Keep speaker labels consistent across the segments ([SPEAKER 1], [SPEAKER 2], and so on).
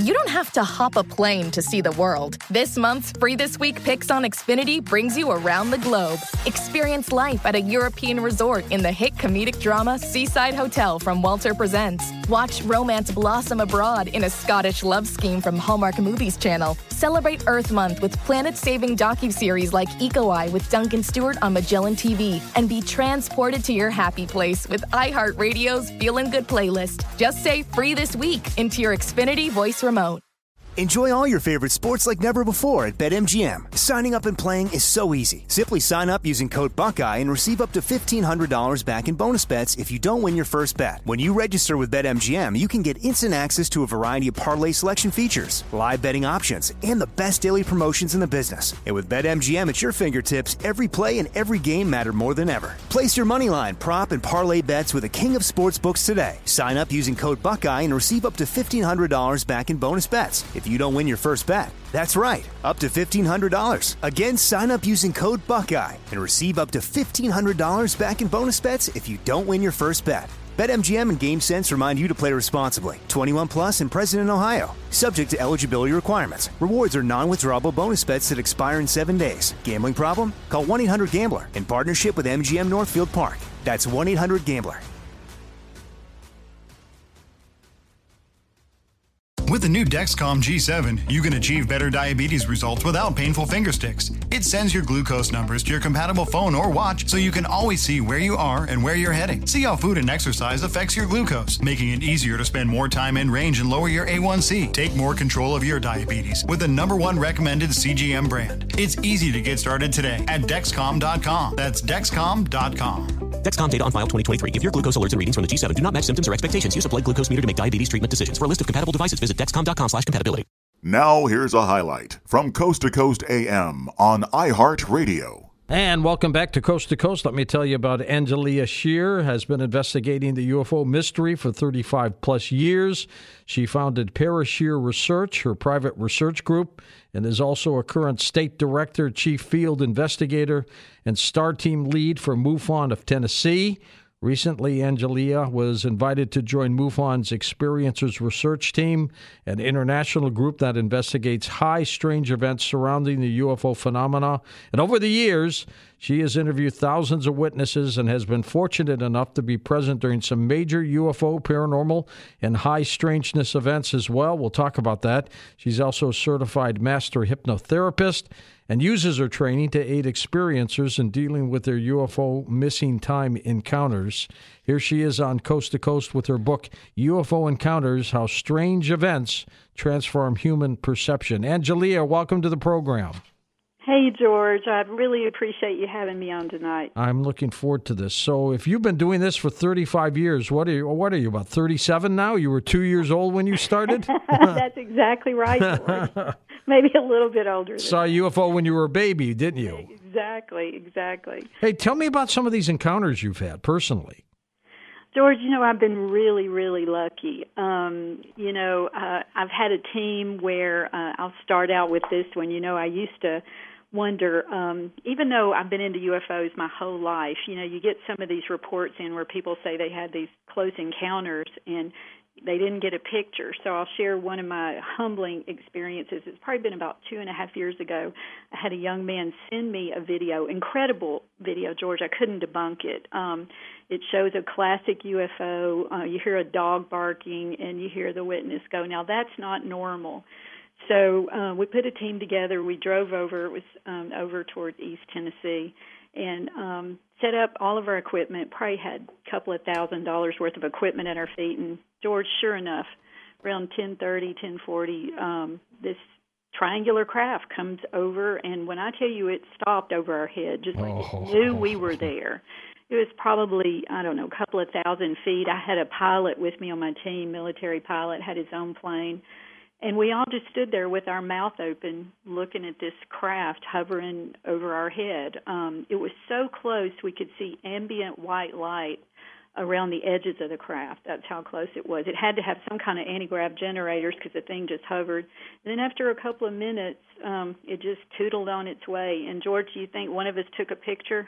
[SPEAKER 1] You don't have to hop a plane to see the world. This month's Free This Week Picks on Xfinity brings you around the globe. Experience life at a European resort in the hit comedic drama Seaside Hotel from Walter Presents. Watch romance blossom abroad in a Scottish love scheme from Hallmark Movies Channel. Celebrate Earth Month with planet-saving docuseries like Eco Eye with Duncan Stewart on Magellan TV. And be transported to your happy place with iHeartRadio's Feelin' Good playlist. Just say Free This Week into your Xfinity voice remote.
[SPEAKER 2] Enjoy all your favorite sports like never before at BetMGM. Signing up and playing is so easy. Simply sign up using code Buckeye and receive up to $1,500 back in bonus bets if you don't win your first bet. When you register with BetMGM, you can get instant access to a variety of parlay selection features, live betting options, and the best daily promotions in the business. And with BetMGM at your fingertips, every play and every game matter more than ever. Place your moneyline, prop, and parlay bets with the king of sportsbooks today. Sign up using code Buckeye and receive up to $1,500 back in bonus bets if you don't win your first bet. That's right, up to $1,500. Again, sign up using code Buckeye and receive up to $1,500 back in bonus bets if you don't win your first bet. BetMGM and GameSense remind you to play responsibly. 21 plus and present in Ohio. Subject to eligibility requirements. Rewards are non-withdrawable bonus bets that expire in 7 days. Gambling problem? Call 1-800-GAMBLER in partnership with MGM Northfield Park. That's 1-800-GAMBLER.
[SPEAKER 3] With the new Dexcom G7, you can achieve better diabetes results without painful finger sticks. It sends your glucose numbers to your compatible phone or watch so you can always see where you are and where you're heading. See how food and exercise affects your glucose, making it easier to spend more time in range and lower your A1C. Take more control of your diabetes with the #1 recommended CGM brand. It's easy to get started today at Dexcom.com. That's Dexcom.com.
[SPEAKER 4] Dexcom data on file 2023. If your glucose alerts and readings from the G7 do not match symptoms or expectations, use a blood glucose meter to make diabetes treatment decisions. For a list of compatible devices, visit Dexcom.com/compatibility.
[SPEAKER 5] Now here's a highlight from Coast to Coast AM on iHeartRadio.
[SPEAKER 6] And welcome back to Coast. Let me tell you about Angelia Shear, has been investigating the UFO mystery for 35 plus years. She founded Parashear Research, her private research group, and is also a current state director, chief field investigator, and star team lead for MUFON of Tennessee. Recently, Angelia was invited to join MUFON's Experiencers Research Team, an international group that investigates high strange events surrounding the UFO phenomena. And over the years, she has interviewed thousands of witnesses and has been fortunate enough to be present during some major UFO, paranormal, and high strangeness events as well. We'll talk about that. She's also a certified master hypnotherapist and uses her training to aid experiencers in dealing with their UFO missing time encounters. Here she is on Coast to Coast with her book, UFO Encounters, How Strange Events Transform Human Perception. Angelia, welcome to the program.
[SPEAKER 7] Hey, George. I really appreciate you having me on tonight.
[SPEAKER 6] I'm looking forward to this. So if you've been doing this for 35 years, what are you, about 37 now? You were 2 years old when you started?
[SPEAKER 7] That's exactly right, George. Maybe a little bit older.
[SPEAKER 6] Saw a UFO when you were a baby, didn't you?
[SPEAKER 7] Exactly.
[SPEAKER 6] Hey, tell me about some of these encounters you've had personally.
[SPEAKER 7] George, I've been really, really lucky. I've had a team where I'll start out with this one. I used to wonder, even though I've been into UFOs my whole life, you get some of these reports in where people say they had these close encounters and they didn't get a picture. So I'll share one of my humbling experiences. It's probably been about 2.5 years ago. I had a young man send me a video, incredible video, George. I couldn't debunk it. It shows a classic UFO. You hear a dog barking, and you hear the witness go. Now, that's not normal. So we put a team together. We drove over. It was over towards East Tennessee, and set up all of our equipment. Probably had a couple of $1,000s worth of equipment at our feet. And George, sure enough, around 10:30, 10:40, this triangular craft comes over, and when I tell you it stopped over our head, just like it knew we were there. It was probably, a couple of 1,000 feet. I had a pilot with me on my team, military pilot, had his own plane. And we all just stood there with our mouth open, looking at this craft hovering over our head. It was so close we could see ambient white light around the edges of the craft. That's how close it was. It had to have some kind of anti-grav generators because the thing just hovered. And then after a couple of minutes, it just tootled on its way. And, George, do you think one of us took a picture?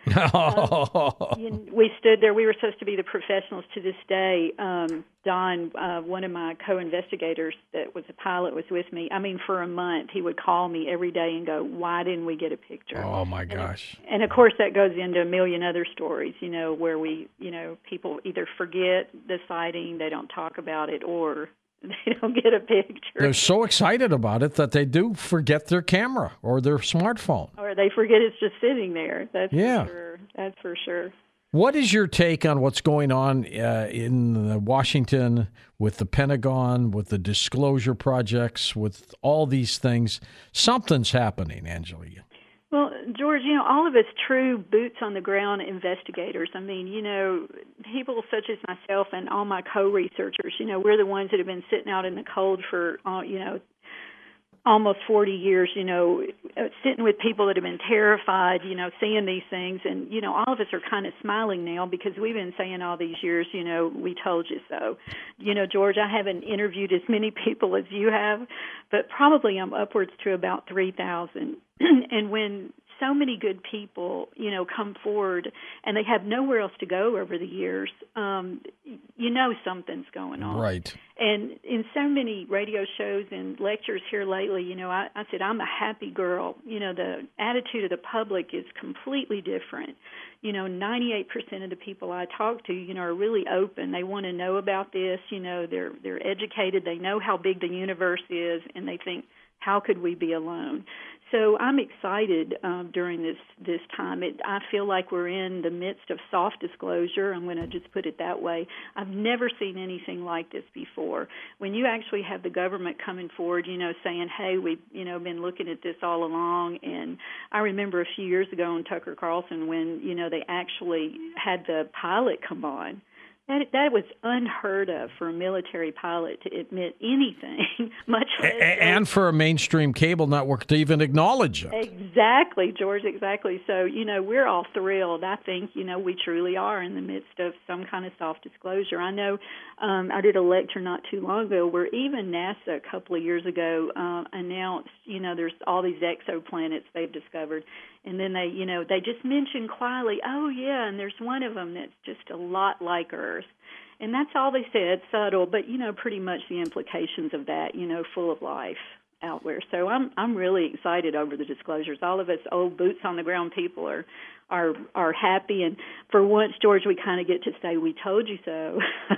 [SPEAKER 7] We stood there. We were supposed to be the professionals to this day. Don, one of my co-investigators that was a pilot, was with me. I mean, for a month, he would call me every day and go, why didn't we get a picture?
[SPEAKER 6] Oh, my gosh.
[SPEAKER 7] And of course, that goes into a million other stories, where people either forget the sighting, they don't talk about it, or they don't get a picture.
[SPEAKER 6] They're so excited about it that they do forget their camera or their smartphone.
[SPEAKER 7] Or they forget it's just sitting there. That's for sure. That's for sure.
[SPEAKER 6] What is your take on what's going on in Washington with the Pentagon, with the disclosure projects, with all these things? Something's happening, Angelia.
[SPEAKER 7] Well, George, all of us true boots-on-the-ground investigators, I mean, people such as myself and all my co-researchers, we're the ones that have been sitting out in the cold for, almost 40 years, sitting with people that have been terrified, seeing these things. And, all of us are kind of smiling now because we've been saying all these years, we told you so. George, I haven't interviewed as many people as you have, but probably I'm upwards to about 3,000. And when so many good people, come forward and they have nowhere else to go over the years, something's going on.
[SPEAKER 6] Right.
[SPEAKER 7] And in so many radio shows and lectures here lately, I said, I'm a happy girl. The attitude of the public is completely different. 98% of the people I talk to, are really open. They want to know about this. They're educated. They know how big the universe is, and they think, how could we be alone? So I'm excited during this time. I feel like we're in the midst of soft disclosure. I'm going to just put it that way. I've never seen anything like this before. When you actually have the government coming forward, saying, hey, we've, been looking at this all along. And I remember a few years ago on Tucker Carlson when, they actually had the pilot come on. That was unheard of for a military pilot to admit anything, much less...
[SPEAKER 6] And for a mainstream cable network to even acknowledge it.
[SPEAKER 7] Exactly, George, exactly. So, we're all thrilled. I think, we truly are in the midst of some kind of soft disclosure. I know I did a lecture not too long ago where even NASA a couple of years ago announced, there's all these exoplanets they've discovered. And then they just mentioned quietly, oh, yeah, and there's one of them that's just a lot like Earth. And that's all they said, subtle, but, pretty much the implications of that, full of life out there. So I'm really excited over the disclosures. All of us old boots-on-the-ground people are happy. And for once, George, we kind of get to say, we told you so.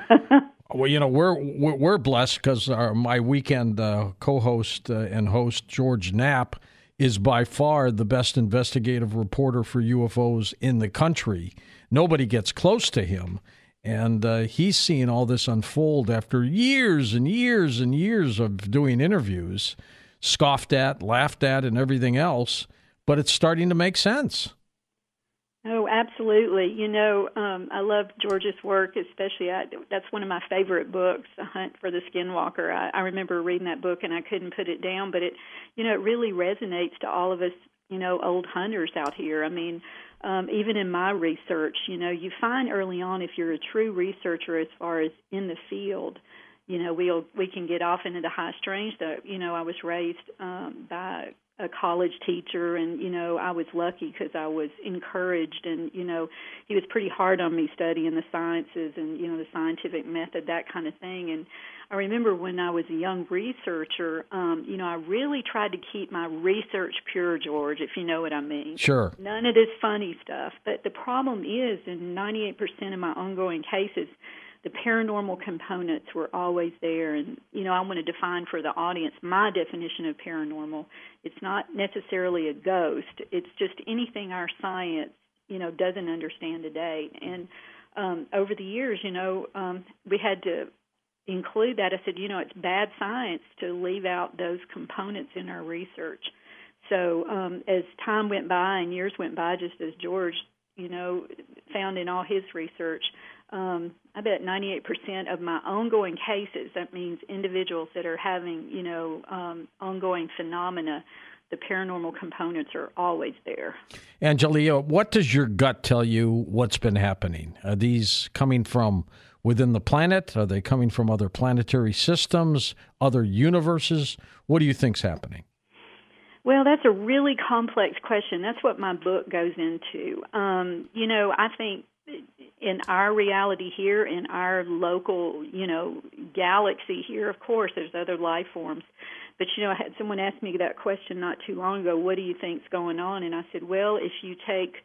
[SPEAKER 6] Well, we're blessed because my weekend co-host and host, George Knapp, is by far the best investigative reporter for UFOs in the country. Nobody gets close to him. And he's seeing all this unfold after years and years and years of doing interviews, scoffed at, laughed at, and everything else. But it's starting to make sense.
[SPEAKER 7] Oh, absolutely. I love George's work, especially. That's one of my favorite books, The Hunt for the Skinwalker. I remember reading that book, and I couldn't put it down, but it really resonates to all of us, old hunters out here. I mean, even in my research, you find early on if you're a true researcher as far as in the field, we can get off into the high strange. I was raised by a college teacher, and, I was lucky because I was encouraged, and, he was pretty hard on me studying the sciences and, the scientific method, that kind of thing. And I remember when I was a young researcher, I really tried to keep my research pure, George, if you know what I mean.
[SPEAKER 6] Sure.
[SPEAKER 7] None of this funny stuff. But the problem is, in 98% of my ongoing cases, the paranormal components were always there. And, I want to define for the audience my definition of paranormal. It's not necessarily a ghost. It's just anything our science, doesn't understand today. And over the years, we had to include that. I said, it's bad science to leave out those components in our research. So as time went by and years went by, just as George, found in all his research, I bet 98% of my ongoing cases, that means individuals that are having, ongoing phenomena, the paranormal components are always there.
[SPEAKER 6] Angelia, what does your gut tell you what's been happening? Are these coming from within the planet? Are they coming from other planetary systems, other universes? What do you think's happening?
[SPEAKER 7] Well, that's a really complex question. That's what my book goes into. I think in our reality here, in our local, galaxy here, of course, there's other life forms. But, I had someone ask me that question not too long ago, what do you think's going on? And I said, well, if you take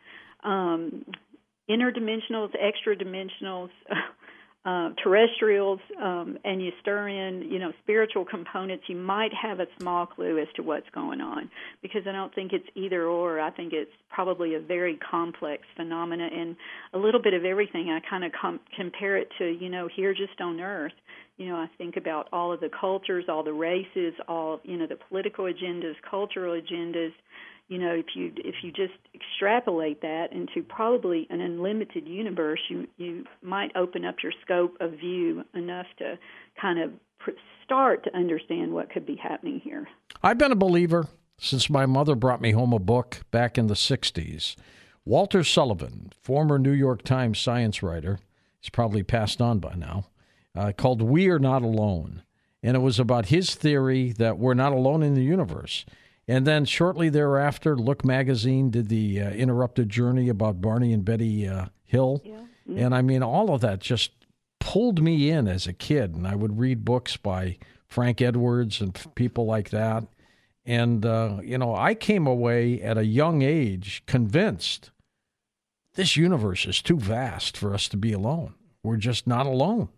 [SPEAKER 7] interdimensionals, extra-dimensionals, terrestrials, and you stir in, spiritual components, you might have a small clue as to what's going on. Because I don't think it's either or. I think it's probably a very complex phenomena, and a little bit of everything. I kind of compare it to, here just on Earth. I think about all of the cultures, all the races, all, the political agendas, cultural agendas. If you just extrapolate that into probably an unlimited universe, you might open up your scope of view enough to kind of start to understand what could be happening here.
[SPEAKER 6] I've been a believer since my mother brought me home a book back in the 60s. Walter Sullivan, former New York Times science writer, he's probably passed on by now, called We Are Not Alone. And it was about his theory that we're not alone in the universe. And then shortly thereafter, Look magazine did the Interrupted Journey about Barney and Betty Hill. Yeah. Mm-hmm. And I mean, all of that just pulled me in as a kid. And I would read books by Frank Edwards and people like that. And, I came away at a young age convinced this universe is too vast for us to be alone. We're just not alone.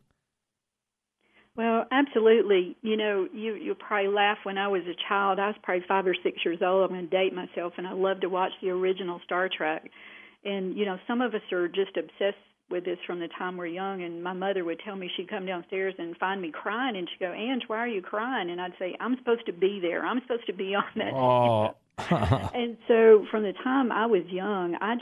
[SPEAKER 7] Well, absolutely. You'll probably laugh. When I was a child, I was probably 5 or 6 years old. I'm going to date myself, and I loved to watch the original Star Trek. And, some of us are just obsessed with this from the time we're young. And my mother would tell me, she'd come downstairs and find me crying, and she'd go, Ange, why are you crying? And I'd say, I'm supposed to be there. I'm supposed to be on that.
[SPEAKER 6] Oh.
[SPEAKER 7] And so from the time I was young, I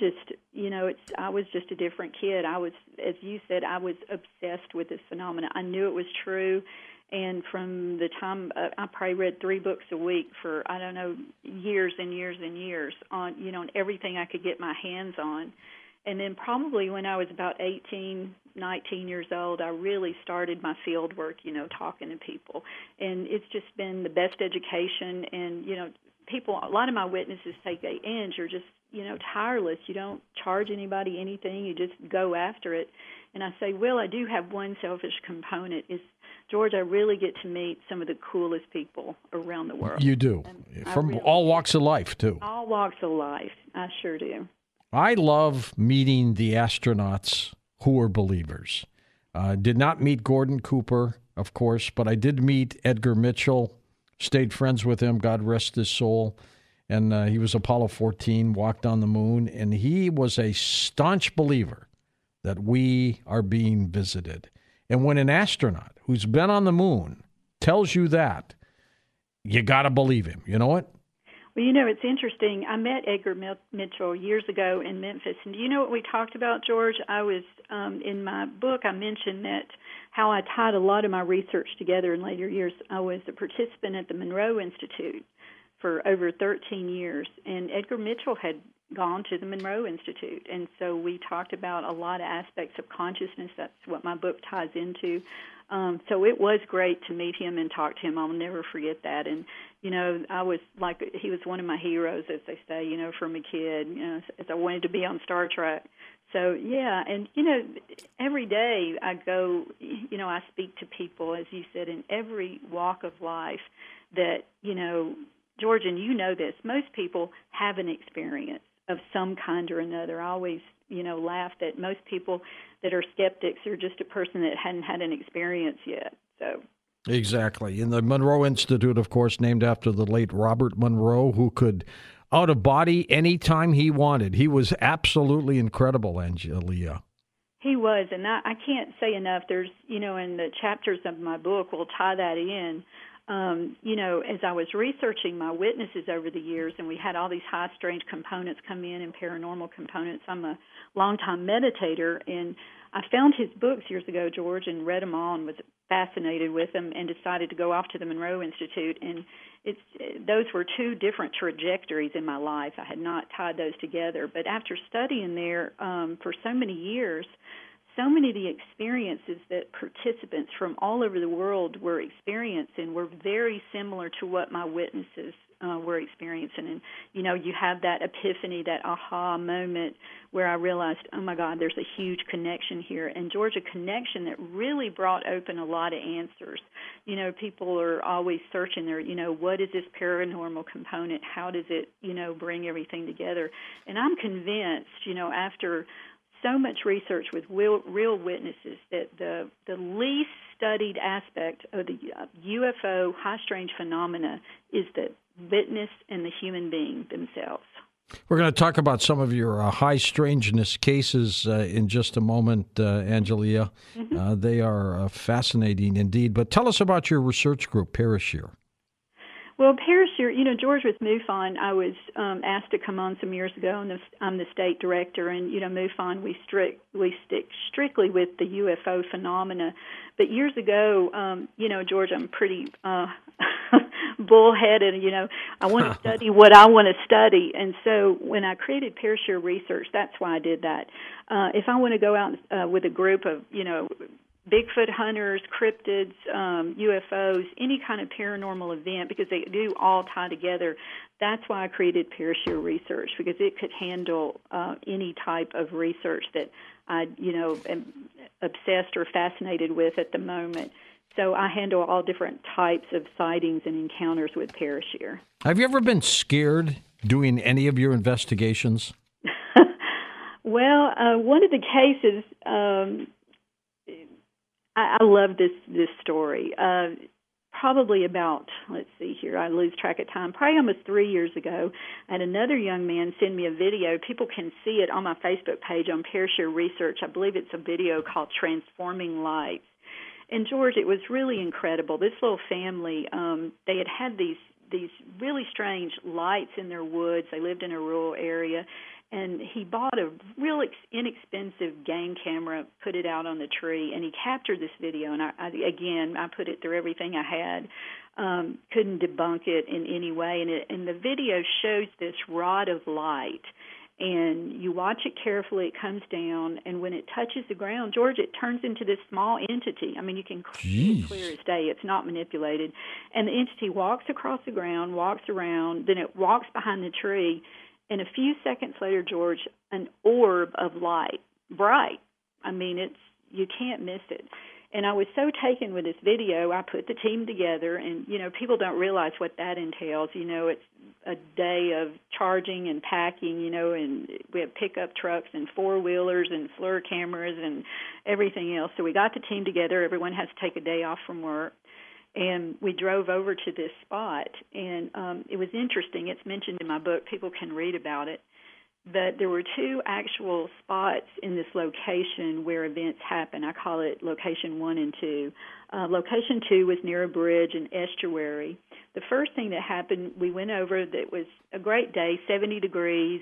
[SPEAKER 7] was just a different kid. I was, as you said, I was obsessed with this phenomenon. I knew it was true. And from the time I probably read 3 books a week for, years and years and years on, on everything I could get my hands on. And then probably when I was about 18, 19 years old, I really started my field work, talking to people. And it's just been the best education. And, people, a lot of my witnesses say, Ange, you're just, tireless. You don't charge anybody anything. You just go after it. And I say, well, I do have one selfish component. Is, George, I really get to meet some of the coolest people around the world.
[SPEAKER 6] You do. From all walks of life, too.
[SPEAKER 7] All walks of life. I sure do.
[SPEAKER 6] I love meeting the astronauts who are believers. Did not meet Gordon Cooper, of course, but I did meet Edgar Mitchell, stayed friends with him, God rest his soul. And he was Apollo 14, walked on the moon, and he was a staunch believer that we are being visited. And when an astronaut who's been on the moon tells you that, you got to believe him. You know what?
[SPEAKER 7] Well, it's interesting. I met Edgar Mitchell years ago in Memphis, and do you know what we talked about, George? I was, in my book, I mentioned that how I tied a lot of my research together in later years. I was a participant at the Monroe Institute for over 13 years, and Edgar Mitchell had gone to the Monroe Institute, and so we talked about a lot of aspects of consciousness. That's what my book ties into. So it was great to meet him and talk to him. I'll never forget that. And, I was like, he was one of my heroes, as they say, from a kid, as I wanted to be on Star Trek. So, yeah, and, every day I go, I speak to people, as you said, in every walk of life that, George, and you know this, most people have an experience of some kind or another. I always, laugh that most people that are skeptics are just a person that hadn't had an experience yet. So
[SPEAKER 6] exactly. And the Monroe Institute, of course, named after the late Robert Monroe, who could out of body anytime he wanted. He was absolutely incredible, Angelia.
[SPEAKER 7] He was, and I can't say enough. There's, in the chapters of my book, we'll tie that in. As I was researching my witnesses over the years, and we had all these high strange components come in and paranormal components, I'm a longtime meditator, and I found his books years ago, George, and read them all and was fascinated with them and decided to go off to the Monroe Institute. And those were 2 different trajectories in my life. I had not tied those together. But after studying there for so many years, so many of the experiences that participants from all over the world were experiencing were very similar to what my witnesses were experiencing. And, you have that epiphany, that aha moment where I realized, oh, my God, there's a huge connection here. And, George, a connection that really brought open a lot of answers. People are always searching there, what is this paranormal component? How does it, bring everything together? And I'm convinced, after so much research with real witnesses, that the least studied aspect of the UFO high-strange phenomena is the witness and the human being themselves.
[SPEAKER 6] We're going to talk about some of your high strangeness cases in just a moment, Angelia. Mm-hmm. They are fascinating indeed. But tell us about your research group, Parashare.
[SPEAKER 7] Well, Parashare, George, with MUFON, I was asked to come on some years ago, and I'm the state director. And, MUFON, we stick strictly with the UFO phenomena. But years ago, George, I'm pretty bullheaded. I want to study what I want to study. And so when I created Parashare Research, that's why I did that. If I want to go out with a group of, Bigfoot hunters, cryptids, UFOs, any kind of paranormal event, because they do all tie together. That's why I created Parashare Research, because it could handle any type of research that I, am obsessed or fascinated with at the moment. So I handle all different types of sightings and encounters with Parashare.
[SPEAKER 6] Have you ever been scared doing any of your investigations?
[SPEAKER 7] Well, one of the cases, I love this story. Probably about, let's see here, I lose track of time, probably almost 3 years ago, I had another young man send me a video. People can see it on my Facebook page on Parashare Research. I believe it's a video called Transforming Lights. And, George, it was really incredible. This little family, they had these really strange lights in their woods. They lived in a rural area. And he bought a real inexpensive game camera, put it out on the tree, and he captured this video. And I put it through everything I had, couldn't debunk it in any way. And the video shows this rod of light. And you watch it carefully, it comes down, and when it touches the ground, George, it turns into this small entity. I mean, you can see it clear as day. It's not manipulated. And the entity walks across the ground, walks around, then it walks behind the tree, and a few seconds later, George, an orb of light, bright. I mean, you can't miss it. And I was so taken with this video, I put the team together, and, people don't realize what that entails. It's a day of charging and packing, and we have pickup trucks and four-wheelers and FLIR cameras and everything else. So we got the team together. Everyone has to take a day off from work. And we drove over to this spot, and it was interesting. It's mentioned in my book. People can read about it. But there were two actual spots in this location where events happen. I call it Location 1 and 2. Location 2 was near a bridge, an estuary. The first thing that happened, we went over, that was a great day, 70 degrees,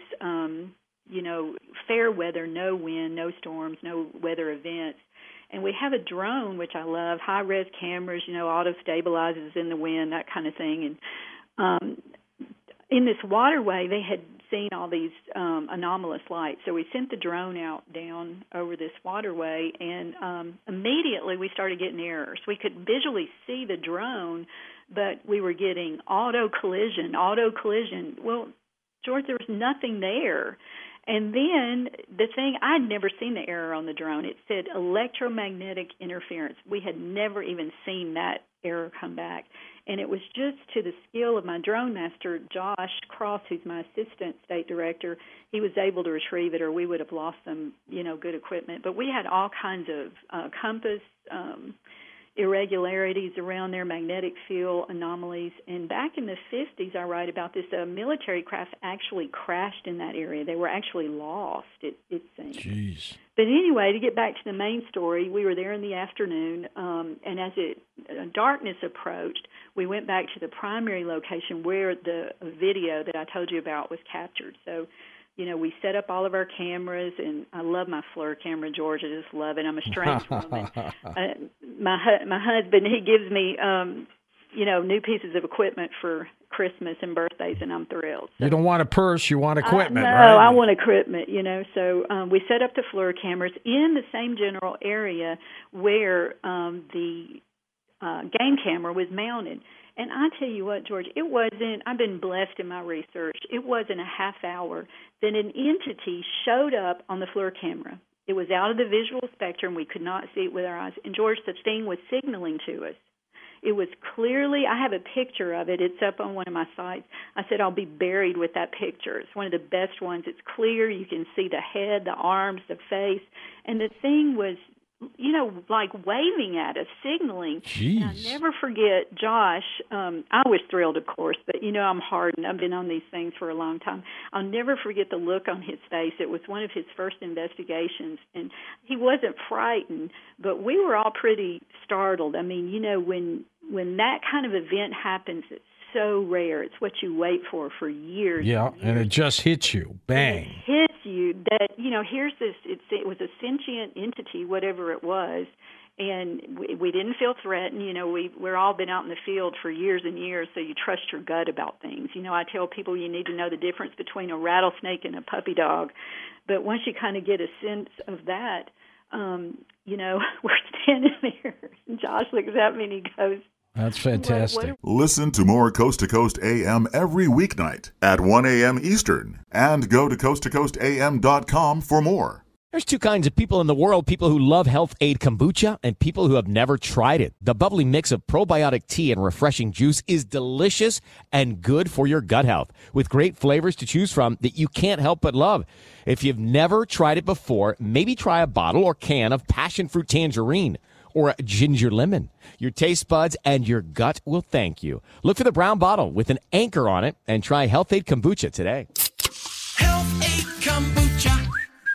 [SPEAKER 7] fair weather, no wind, no storms, no weather events. And we have a drone, which I love, high-res cameras, auto-stabilizes in the wind, that kind of thing. And in this waterway, they had seen all these anomalous lights. So we sent the drone out down over this waterway, and immediately we started getting errors. We could visually see the drone, but we were getting auto collision. Well, George, there was nothing there. And then the thing, I'd never seen the error on the drone. It said electromagnetic interference. We had never even seen that error come back. And it was just to the skill of my drone master, Josh Cross, who's my assistant state director. He was able to retrieve it, or we would have lost some, good equipment. But we had all kinds of compass irregularities around there, magnetic field anomalies. And back in the 50s, I write about this, a military craft actually crashed in that area. They were actually lost, it seems.
[SPEAKER 6] Jeez.
[SPEAKER 7] But anyway, to get back to the main story, we were there in the afternoon, and as darkness approached, we went back to the primary location where the video that I told you about was captured. So, we set up all of our cameras, and I love my FLIR camera, George. I just love it. I'm a strange woman. My husband, he gives me, new pieces of equipment for Christmas and birthdays, and I'm thrilled. So,
[SPEAKER 6] you don't want a purse, you want equipment,
[SPEAKER 7] no,
[SPEAKER 6] right?
[SPEAKER 7] I want equipment, So we set up the FLIR cameras in the same general area where the game camera was mounted. And I tell you what, George, I've been blessed in my research. It wasn't a half hour that an entity showed up on the FLIR camera. It was out of the visual spectrum. We could not see it with our eyes. And, George, the thing was signaling to us. It was clearly, I have a picture of it. It's up on one of my sites. I said I'll be buried with that picture. It's one of the best ones. It's clear. You can see the head, the arms, the face. And the thing was, like waving at us, signaling.
[SPEAKER 6] Jeez.
[SPEAKER 7] And I'll never forget Josh. I was thrilled, of course, but, I'm hardened. I've been on these things for a long time. I'll never forget the look on his face. It was one of his first investigations, and he wasn't frightened, but we were all pretty startled. I mean, when that kind of event happens, it's so rare. It's what you wait for years.
[SPEAKER 6] Yeah,
[SPEAKER 7] and years.
[SPEAKER 6] and it just hits you. Bang.
[SPEAKER 7] And it hits you that, here's this, it was a sentient entity, whatever it was, and we didn't feel threatened. We're all been out in the field for years and years, so you trust your gut about things. I tell people you need to know the difference between a rattlesnake and a puppy dog, but once you kind of get a sense of that, we're standing there, and Josh looks at me and he goes,
[SPEAKER 6] that's fantastic.
[SPEAKER 5] Listen to more Coast to Coast AM every weeknight at 1 a.m. Eastern, and go to coasttocoastam.com for more.
[SPEAKER 8] There's two kinds of people in the world, people who love Health Aid Kombucha and people who have never tried it. The bubbly mix of probiotic tea and refreshing juice is delicious and good for your gut health, with great flavors to choose from that you can't help but love. If you've never tried it before, maybe try a bottle or can of passion fruit tangerine or a ginger lemon. Your taste buds and your gut will thank you. Look for the brown bottle with an anchor on it and try Health Aid Kombucha today.
[SPEAKER 9] Health Aid Kombucha.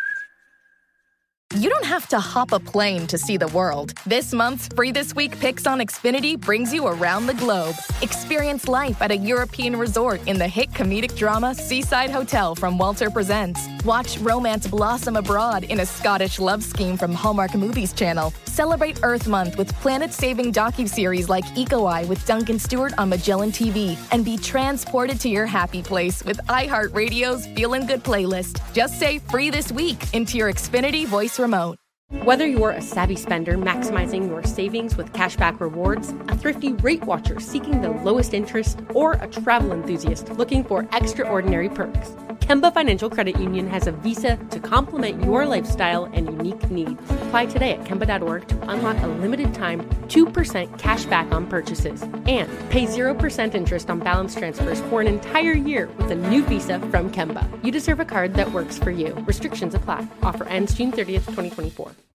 [SPEAKER 1] You don't have to hop a plane to see the world. This month's Free This Week Picks on Xfinity brings you around the globe. Experience life at a European resort in the hit comedic drama Seaside Hotel from Walter Presents. Watch romance blossom abroad in a Scottish love scheme from Hallmark Movies Channel. Celebrate Earth Month with planet-saving docuseries like Eco Eye with Duncan Stewart on Magellan TV. And be transported to your happy place with iHeartRadio's Feelin' Good playlist. Just say Free This Week into your Xfinity voice remote.
[SPEAKER 10] Whether you're a savvy spender maximizing your savings with cashback rewards, a thrifty rate watcher seeking the lowest interest, or a travel enthusiast looking for extraordinary perks, Kemba Financial Credit Union has a visa to complement your lifestyle and unique needs. Apply today at Kemba.org to unlock a limited time 2% cash back on purchases and pay 0% interest on balance transfers for an entire year with a new visa from Kemba. You deserve a card that works for you. Restrictions apply. Offer ends June 30th, 2024.